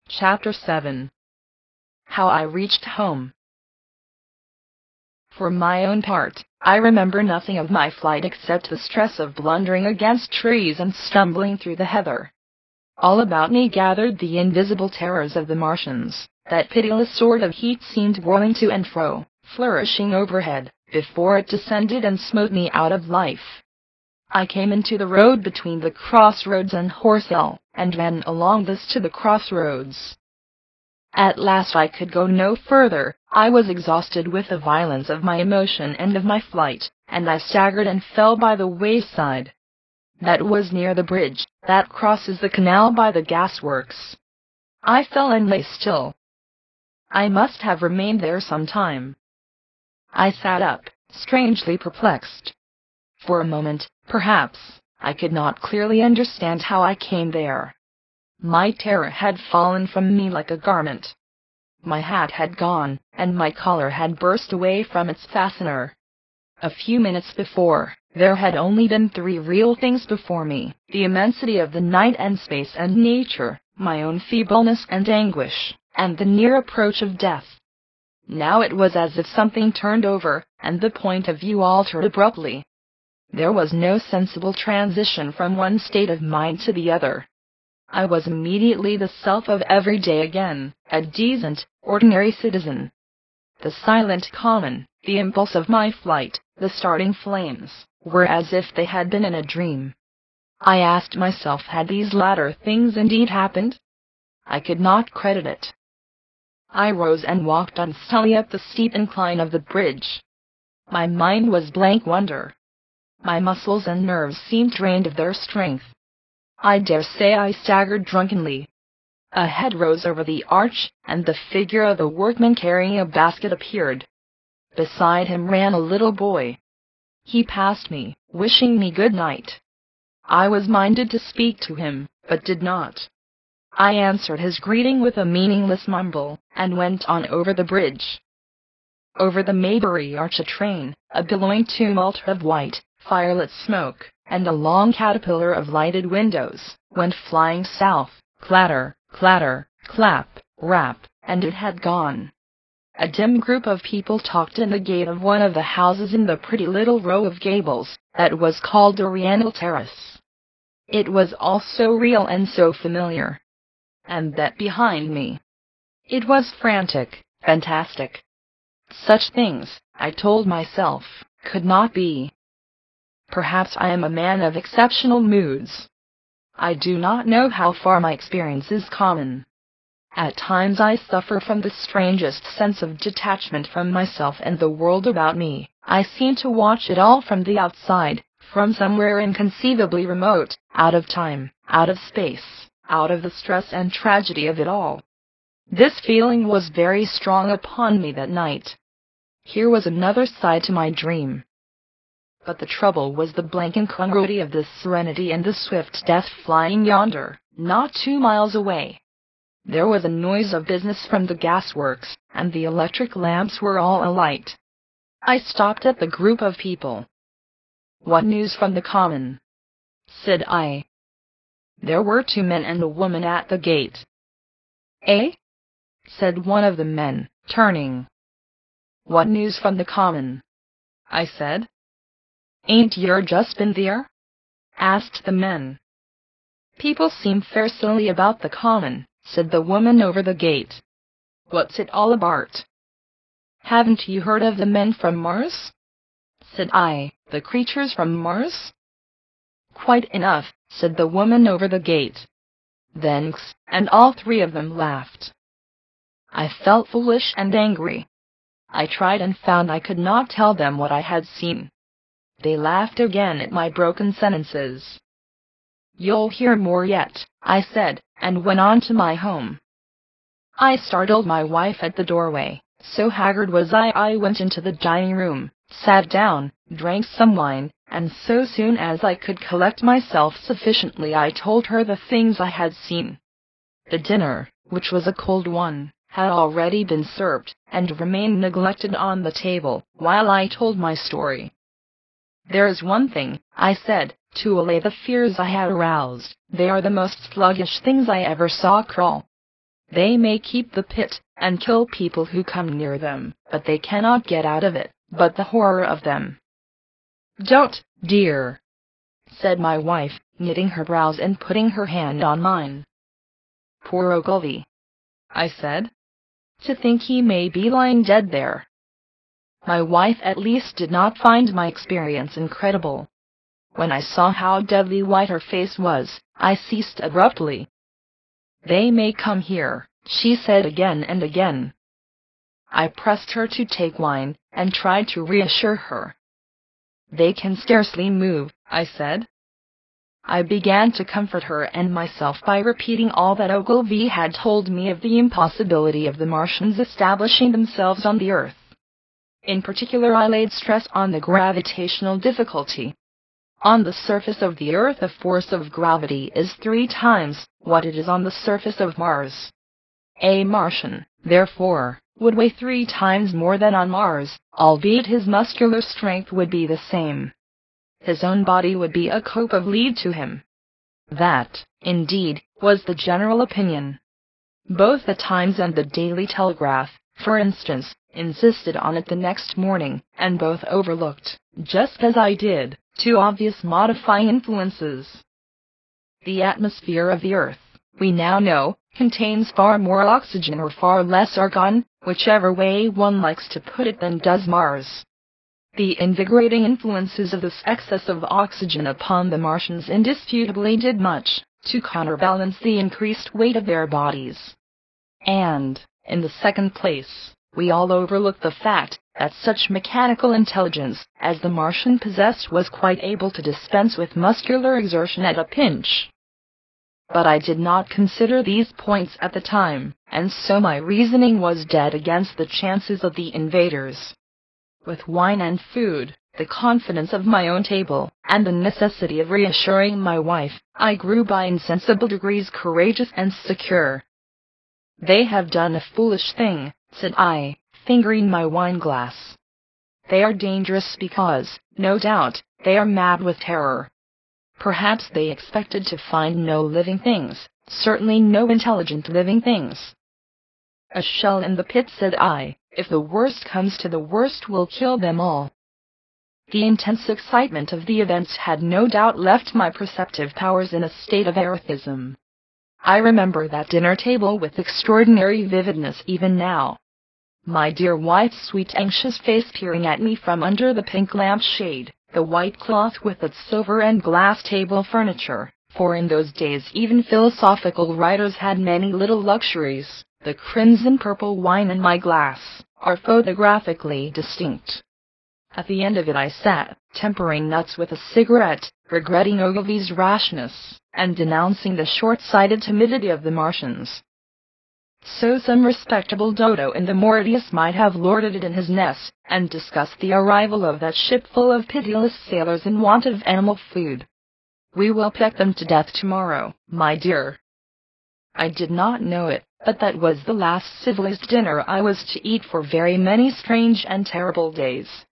Chapter 7. How I Reached Home. For my own part, I remember nothing of my flight except the stress of blundering against trees and stumbling through the heather. All about me gathered the invisible terrors of the Martians. That pitiless sword of heat seemed whirling to and fro, flourishing overhead, before it descended and smote me out of life. I came into the road between the crossroads and Horse Hill, and ran along this to the crossroads. At last I could go no further. I was exhausted with the violence of my emotion and of my flight, and I staggered and fell by the wayside. That was near the bridge that crosses the canal by the gasworks. I fell and lay still. I must have remained there some time. I sat up, strangely perplexed. For a moment, perhaps, I could not clearly understand how I came there. My terror had fallen from me like a garment. My hat had gone, and my collar had burst away from its fastener. A few minutes before, there had only been three real things before me: the immensity of the night and space and nature, my own feebleness and anguish, and the near approach of death. Now it was as if something turned over, and the point of view altered abruptly. There was no sensible transition from one state of mind to the other. I was immediately the self of every day again, a decent, ordinary citizen. The silent common, the impulse of my flight, the starting flames, were as if they had been in a dream. I asked myself, had these latter things indeed happened? I could not credit it. I rose and walked unsteadily up the steep incline of the bridge. My mind was blank wonder. My muscles and nerves seemed drained of their strength. I dare say I staggered drunkenly. A head rose over the arch, and the figure of a workman carrying a basket appeared. Beside him ran a little boy. He passed me, wishing me good night. I was minded to speak to him, but did not. I answered his greeting with a meaningless mumble, and went on over the bridge. Over the Maybury arch a train, a billowing tumult of white, firelit smoke, and a long caterpillar of lighted windows, went flying south, clatter, clatter, clap, rap, and it had gone. A dim group of people talked in the gate of one of the houses in the pretty little row of gables that was called Oriental Terrace. It was all so real and so familiar. And that behind me. It was frantic, fantastic. Such things, I told myself, could not be. Perhaps I am a man of exceptional moods. I do not know how far my experience is common. At times I suffer from the strangest sense of detachment from myself and the world about me. I seem to watch it all from the outside, from somewhere inconceivably remote, out of time, out of space, out of the stress and tragedy of it all. This feeling was very strong upon me that night. Here was another side to my dream. But the trouble was the blank incongruity of this serenity and the swift death flying yonder, not 2 miles away. There was a noise of business from the gasworks, and the electric lamps were all alight. I stopped at the group of people. "What news from the common?" said I. There were 2 men and a woman at the gate. "Eh?" said one of the men, turning. "What news from the common?" I said. "Ain't yer just been there?" asked the men. "People seem fair silly about the common," said the woman over the gate. "What's it all about?" "Haven't you heard of the men from Mars?" said I. "The creatures from Mars?" "Quite enough," said the woman over the gate. "Thanks," and all 3 of them laughed. I felt foolish and angry. I tried and found I could not tell them what I had seen. They laughed again at my broken sentences. "You'll hear more yet," I said, and went on to my home. I startled my wife at the doorway. So haggard was I went into the dining room, sat down, drank some wine, and so soon as I could collect myself sufficiently I told her the things I had seen. The dinner, which was a cold one, had already been served, and remained neglected on the table, while I told my story. "There is one thing," I said, to allay the fears I had aroused: "they are the most sluggish things I ever saw crawl. They may keep the pit, and kill people who come near them, but they cannot get out of it. But the horror of them. Don't, dear, said my wife, knitting her brows and putting her hand on mine. Poor Ogilvy, I said. To think he may be lying dead there. My wife at least did not find my experience incredible. When I saw how deadly white her face was, I ceased abruptly. They may come here, she said again and again. I pressed her to take wine, and tried to reassure her. They can scarcely move, I said. I began to comfort her and myself by repeating all that Ogilvy had told me of the impossibility of the Martians establishing themselves on the Earth. In particular, I laid stress on the gravitational difficulty. On the surface of the Earth, the force of gravity is 3 times what it is on the surface of Mars. A Martian, therefore, would weigh 3 times more than on Mars, albeit his muscular strength would be the same. His own body would be a cope of lead to him. That, indeed, was the general opinion. Both the Times and the Daily Telegraph, for instance, insisted on it the next morning, and both overlooked, just as I did, 2 obvious modifying influences. The atmosphere of the Earth, we now know, contains far more oxygen or far less argon, whichever way one likes to put it, than does Mars. The invigorating influences of this excess of oxygen upon the Martians indisputably did much to counterbalance the increased weight of their bodies. And, in the second place, we all overlook the fact that such mechanical intelligence as the Martian possessed was quite able to dispense with muscular exertion at a pinch. But I did not consider these points at the time, and so my reasoning was dead against the chances of the invaders. With wine and food, the confidence of my own table, and the necessity of reassuring my wife, I grew by insensible degrees courageous and secure. They have done a foolish thing, said I, fingering my wine-glass. They are dangerous because, no doubt, they are mad with terror. Perhaps they expected to find no living things, certainly no intelligent living things. A shell in the pit, said I, if the worst comes to the worst, will kill them all. The intense excitement of the events had no doubt left my perceptive powers in a state of erethism. I remember that dinner table with extraordinary vividness even now. My dear wife's sweet anxious face peering at me from under the pink lampshade, the white cloth with its silver and glass table furniture, for in those days even philosophical writers had many little luxuries, the crimson purple wine in my glass, are photographically distinct. At the end of it I sat, tempering nuts with a cigarette, regretting Ogilvy's rashness, and denouncing the short-sighted timidity of the Martians. So some respectable dodo in the Mauritius might have lorded it in his nest, and discussed the arrival of that ship full of pitiless sailors in want of animal food. We will peck them to death tomorrow, my dear. I did not know it, but that was the last civilized dinner I was to eat for very many strange and terrible days.